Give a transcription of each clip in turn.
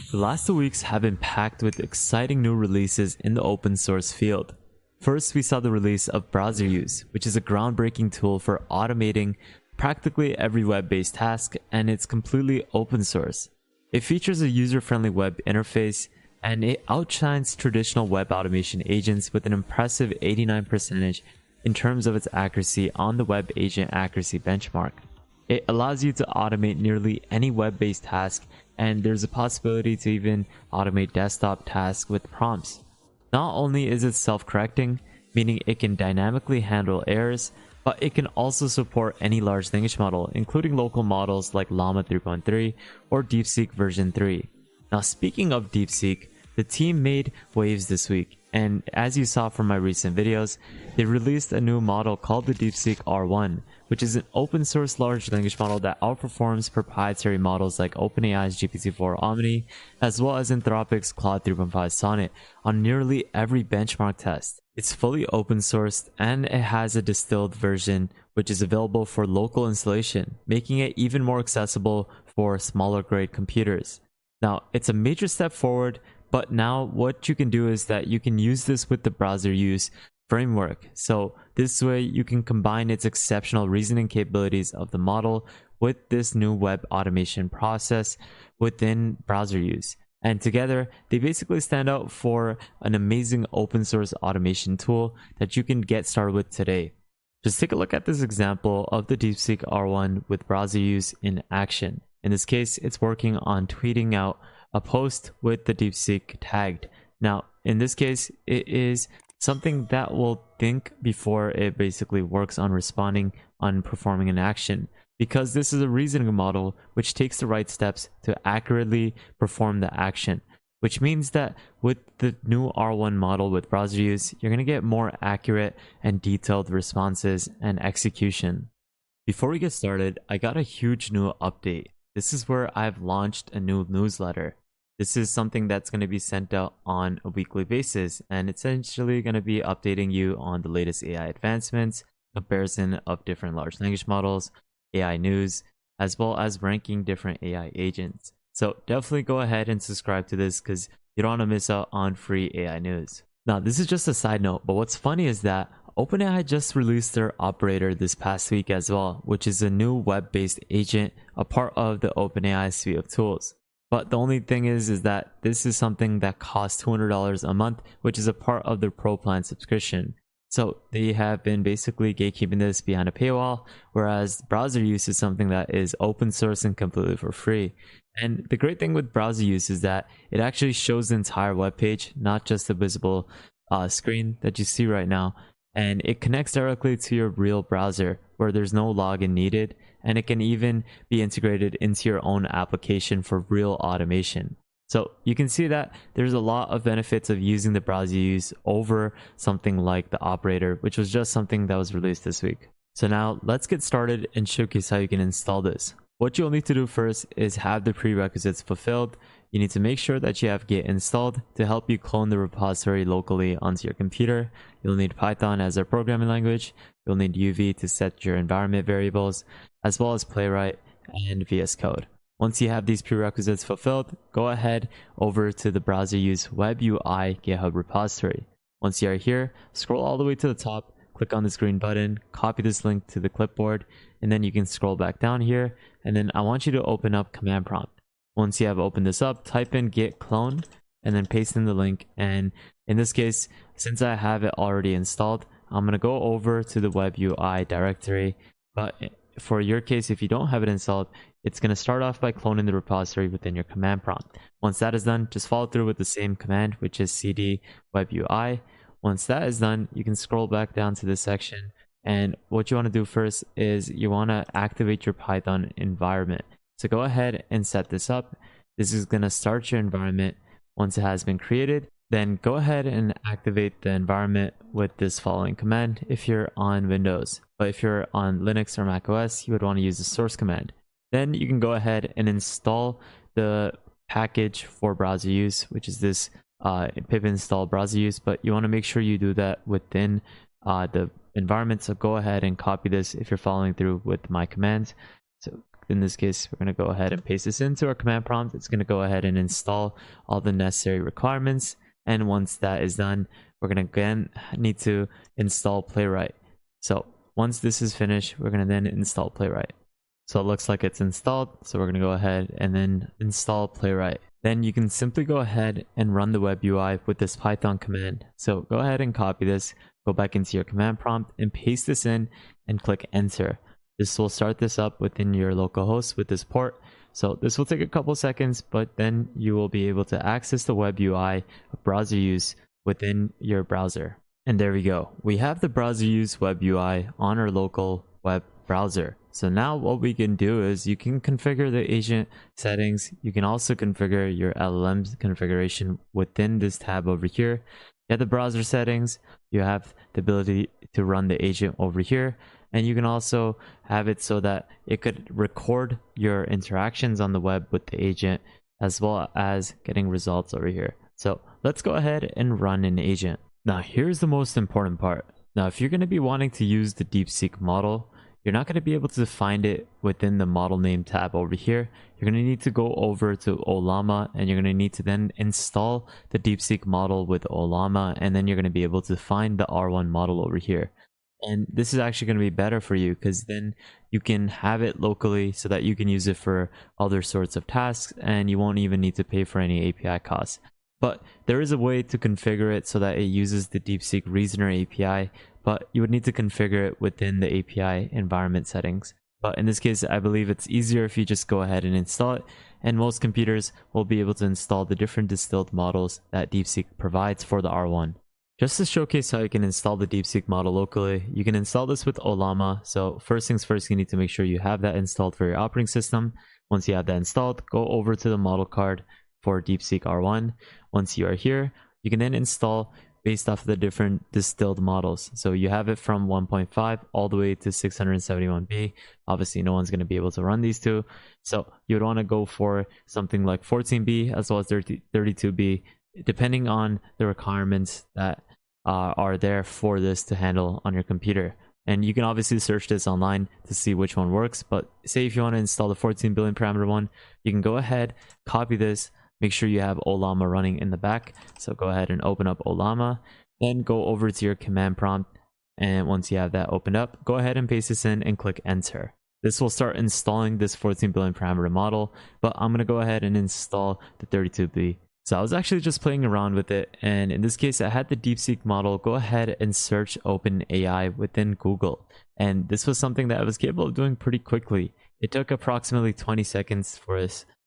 The last 2 weeks have been packed with exciting new releases in the open source field. First, we saw the release of Browser Use, which is a groundbreaking tool for automating practically every web-based task, and it's completely open source. It features a user-friendly web interface, and it outshines traditional web automation agents with an impressive 89% in terms of its accuracy on the Web Agent Accuracy Benchmark. It allows you to automate nearly any web-based task, and there's a possibility to even automate desktop tasks with prompts. Not only is it self-correcting, meaning it can dynamically handle errors, but it can also support any large language model, including local models like Llama 3.3 or DeepSeek version 3. Now, speaking of DeepSeek, the team made waves this week, and as you saw from my recent videos, they released a new model called the DeepSeek R1, which is an open source large language model that outperforms proprietary models like OpenAI's GPT-4 Omni, as well as Anthropic's Claude 3.5 Sonnet on nearly every benchmark test. It's fully open sourced, and it has a distilled version which is available for local installation, making it even more accessible for smaller grade computers. Now, it's a major step forward, but now what you can do is that you can use this with the Browser Use framework. So this way you can combine its exceptional reasoning capabilities of the model with this new web automation process within Browser Use. And together, they basically stand out for an amazing open source automation tool that you can get started with today. Just take a look at this example of the DeepSeek R1 with Browser Use in action. In this case, it's working on tweeting out a post with the DeepSeek tagged. Now, in this case, it is something that will think before it basically works on responding on performing an action, because this is a reasoning model which takes the right steps to accurately perform the action, which means that with the new R1 model with Browser Use, you're going to get more accurate and detailed responses and execution. Before we get started, I got a huge new update. This is where I've launched a new newsletter. This is something that's going to be sent out on a weekly basis, and it's essentially going to be updating you on the latest AI advancements, comparison of different large language models, AI news, as well as ranking different AI agents. So definitely go ahead and subscribe to this because you don't want to miss out on free AI news. Now, this is just a side note, but what's funny is that OpenAI just released their Operator this past week as well, which is a new web-based agent, a part of the OpenAI suite of tools. But the only thing is that this is something that costs $200 a month, which is a part of their Pro Plan subscription. So they have been basically gatekeeping this behind a paywall, whereas Browser Use is something that is open source and completely for free. And the great thing with Browser Use is that it actually shows the entire web page, not just the visible screen that you see right now. And it connects directly to your real browser where there's no login needed, and it can even be integrated into your own application for real automation. So you can see that there's a lot of benefits of using the Browser Use over something like the Operator, which was just something that was released this week. So now let's get started and showcase how you can install this. What you'll need to do first is have the prerequisites fulfilled. You need to make sure that you have Git installed to help you clone the repository locally onto your computer. You'll need Python as a programming language. You'll need UV to set your environment variables, as well as Playwright and VS Code. Once you have these prerequisites fulfilled, go ahead over to the Browser Use Web UI GitHub repository. Once you are here, scroll all the way to the top, click on this green button, copy this link to the clipboard, and then you can scroll back down here, and then I want you to open up Command Prompt. Once you have opened this up, type in git clone and then paste in the link. And in this case, since I have it already installed, I'm going to go over to the web UI directory. But for your case, if you don't have it installed, it's going to start off by cloning the repository within your command prompt. Once that is done, just follow through with the same command, which is cd web UI. Once that is done, you can scroll back down to this section. And what you want to do first is you want to activate your Python environment. So go ahead and set this up. This is going to start your environment. Once it has been created, then go ahead and activate the environment with this following command if you're on Windows. But if you're on Linux or Mac OS, you would want to use the source command. Then you can go ahead and install the package for Browser Use, which is this pip install Browser Use, but you want to make sure you do that within the environment. So go ahead and copy this if you're following through with my commands. So In this case, we're going to go ahead and paste this into our command prompt. It's going to go ahead and install all the necessary requirements. And once that is done, we're going to again need to install Playwright. So once this is finished, we're going to then install Playwright. So it looks like it's installed. So we're going to go ahead and then install Playwright. Then you can simply go ahead and run the web UI with this Python command. So go ahead and copy this, go back into your command prompt and paste this in and click enter. This will start this up within your local host with this port. So this will take a couple seconds, but then you will be able to access the web UI of BrowserUse within your browser. And there we go. We have the BrowserUse web UI on our local web browser. So now what we can do is you can configure the agent settings. You can also configure your LLM configuration within this tab over here. You have the browser settings. You have the ability to run the agent over here. And you can also have it so that it could record your interactions on the web with the agent, as well as getting results over here. So let's go ahead and run an agent. Now here's the most important part. Now if you're going to be wanting to use the DeepSeek model, you're not going to be able to find it within the model name tab over here. You're going to need to go over to Ollama, and you're going to need to then install the DeepSeek model with Ollama, and then you're going to be able to find the R1 model over here. And this is actually going to be better for you because then you can have it locally so that you can use it for other sorts of tasks, and you won't even need to pay for any API costs. But there is a way to configure it so that it uses the DeepSeek Reasoner API, but you would need to configure it within the API environment settings. But in this case, I believe it's easier if you just go ahead and install it, and most computers will be able to install the different distilled models that DeepSeek provides for the R1. Just to showcase how you can install the DeepSeek model locally, you can install this with Ollama. So first things first, you need to make sure you have that installed for your operating system. Once you have that installed, go over to the model card for DeepSeek R1. Once you are here, you can then install based off of the different distilled models. So you have it from 1.5 all the way to 671B. Obviously, no one's going to be able to run these two. So you would want to go for something like 14B as well as 32B, depending on the requirements that are there for this to handle on your computer. And you can obviously search this online to see which one works. But say if you want to install the 14 billion parameter one, you can go ahead, copy this, make sure you have Ollama running in the back. So go ahead and open up Ollama, then go over to your command prompt. And once you have that opened up, go ahead and paste this in and click enter. This will start installing this 14 billion parameter model, but I'm going to go ahead and install the 32B. So I was actually just playing around with it, and in this case I had the DeepSeek model go ahead and search OpenAI within Google, and this was something that I was capable of doing pretty quickly. It took approximately 20 seconds for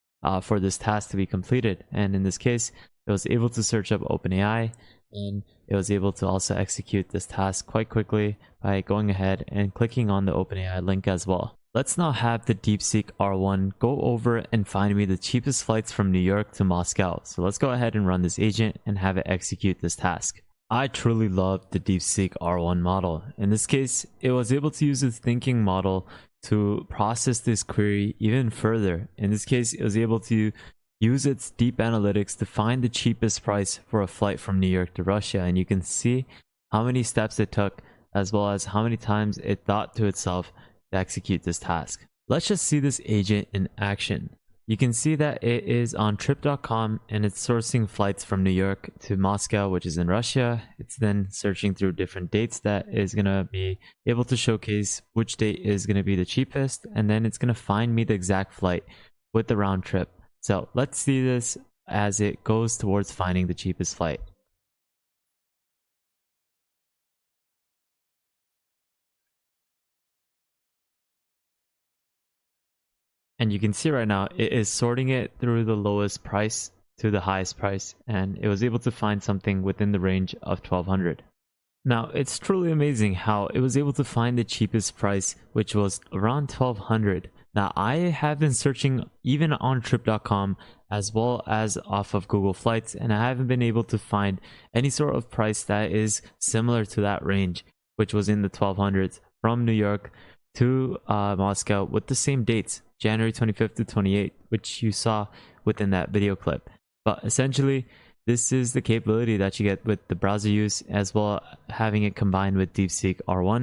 this task to be completed, and in this case it was able to search up OpenAI, and it was able to also execute this task quite quickly by going ahead and clicking on the OpenAI link as well. Let's now have the DeepSeek R1 go over and find me the cheapest flights from New York to Moscow. So let's go ahead and run this agent and have it execute this task. I truly love the DeepSeek R1 model. In this case, it was able to use its thinking model to process this query even further. In this case, it was able to use its deep analytics to find the cheapest price for a flight from New York to Russia. And you can see how many steps it took, as well as how many times it thought to itself to execute this task. Let's just see this agent in action. You can see that it is on trip.com and it's sourcing flights from New York to Moscow, which is in Russia. It's then searching through different dates that is going to be able to showcase which date is going to be the cheapest, and then it's going to find me the exact flight with the round trip. So let's see this as it goes towards finding the cheapest flight. And you can see right now, it is sorting it through the lowest price to the highest price, and it was able to find something within the range of 1200. Now, it's truly amazing how it was able to find the cheapest price, which was around 1200. Now, I have been searching even on trip.com as well as off of Google Flights, and I haven't been able to find any sort of price that is similar to that range, which was in the 1200s from New York to Moscow with the same dates, January 25th to 28th, which you saw within that video clip. But essentially, this is the capability that you get with the BrowserUse, as well having it combined with DeepSeek R1.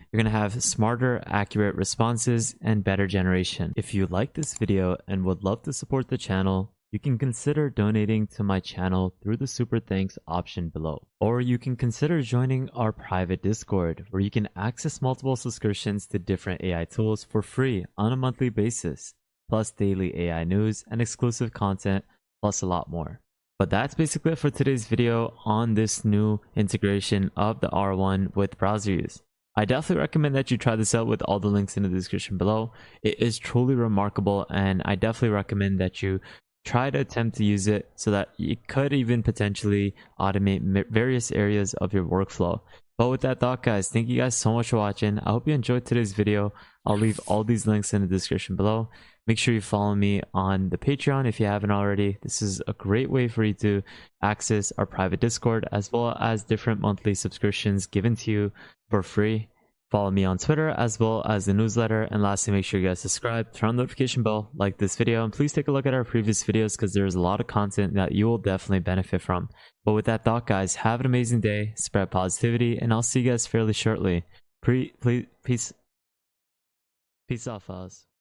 you're going to have smarter, accurate responses and better generation. If you like this video and would love to support the channel, you can consider donating to my channel through the super thanks option below. Or you can consider joining our private Discord, where you can access multiple subscriptions to different AI tools for free on a monthly basis, plus daily AI news and exclusive content, plus a lot more. But that's basically it for today's video on this new integration of the R1 with browser use. I definitely recommend that you try this out with all the links in the description below. It is truly remarkable, and I definitely recommend that you try to attempt to use it so that you could even potentially automate various areas of your workflow. But with that thought, guys, thank you guys so much for watching. I hope you enjoyed today's video. I'll leave all these links in the description below. Make sure you follow me on the Patreon if you haven't already. This is a great way for you to access our private Discord, as well as different monthly subscriptions given to you for free. Follow me on Twitter as well as the newsletter. And lastly, make sure you guys subscribe, turn on the notification bell, like this video, and please take a look at our previous videos because there's a lot of content that you will definitely benefit from. But with that thought, guys, have an amazing day, spread positivity, and I'll see you guys fairly shortly. Peace out, fellas.